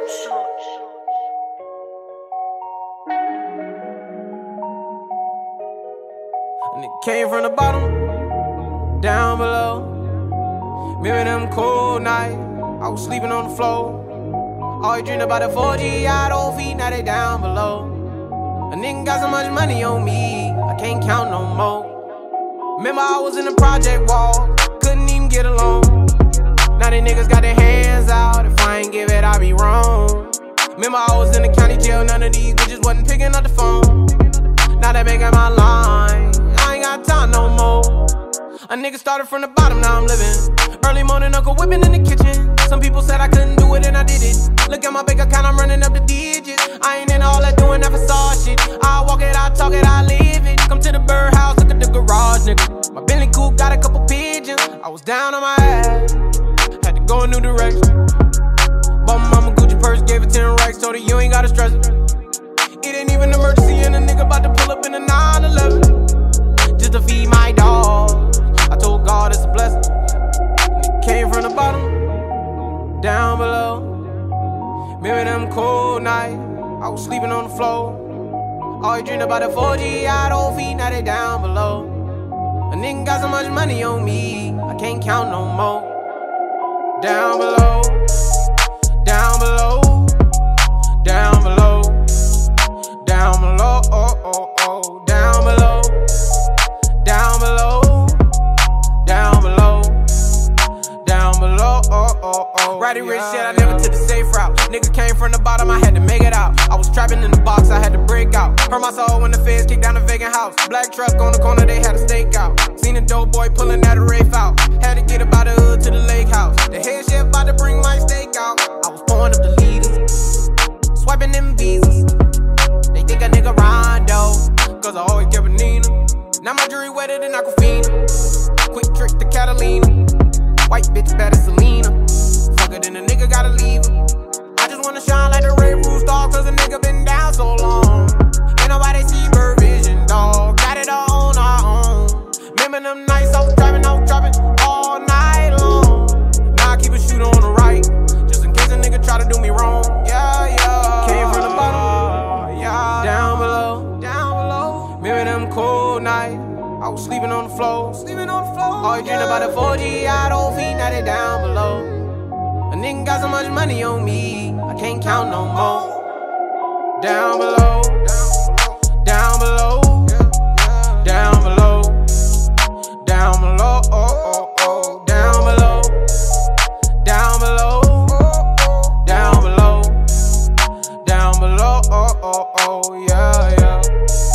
And it came from the bottom, down below. Remember them cold nights, I was sleeping on the floor. Always dreamed about the 4G out on feet, now they down below. A nigga got so much money on me, I can't count no more. Remember I was in the project wall, couldn't even get along. Now they niggas got their hands out, if I ain't give it, I be wrong. Remember I was in the county jail, none of these bitches wasn't picking up the phone. Now they making my line, I ain't got time no more. A nigga started from the bottom, now I'm living. Early morning, Uncle whipping in the kitchen. Some people said I couldn't do it and I did it. Look at my bank account, I'm running up the digits. I ain't in all that doing that facade shit. I walk it, I talk it, I live it. Come to the birdhouse, look at the garage, nigga. My Bentley coupe got a couple pigeons. I was down on my ass, had to go a new direction. Bought my mama Gucci purse, gave her 10 racks, told her you ain't gotta stress it. It ain't even an emergency and a nigga about to pull up in a 911 just to feed my dog. I told God it's a blessing. And it came from the bottom, down below. Remember them cold nights, I was sleeping on the floor. Always dreamed about the 4G out on feet, now they down below. A nigga got so much money on me, I can't count no more. Down below, down below, down below, down below, oh, oh, oh, down below, down below, down below, down below, oh, oh, oh. Righty rich shit, I never took the safe route. Nigga came from the bottom, I had to make it out. I was trapping in the box, I had to break out. Hurt my soul when the feds kicked down the vacant house. Black truck on the corner, they had a stakeout. Seen a dope boy pulling out a Rafe out. Had to get about the hood to the lake house. The head chef about to bring my steak out. I was pouring up the leaders, swiping them visas. They think a nigga Rondo, cause I always kept a Nina. Now my jewelry wetter than Aquafina. Quick trick to Catalina. White bitch better Selena. Fuck it, then a nigga gotta leave her. I just wanna shine like the Ray Roof star, cause a nigga been down so long. Ain't nobody see bird vision, dog. Got it all on our own. Remember them nights I was driving all night long. Now I keep a shooter on the right, just in case a nigga try to do me wrong. Yeah, yeah. Came from the bottom, yeah. Down below, down below. Remember them cold nights, I was sleeping on the floor. Always dreamed about the 4G out on feet, now they down below. A nigga got so much money on me, I can't count no more. Down below, down below, down below, down below, oh, oh, oh, down below, down below, down below, down below, oh, oh, oh, yeah, yeah.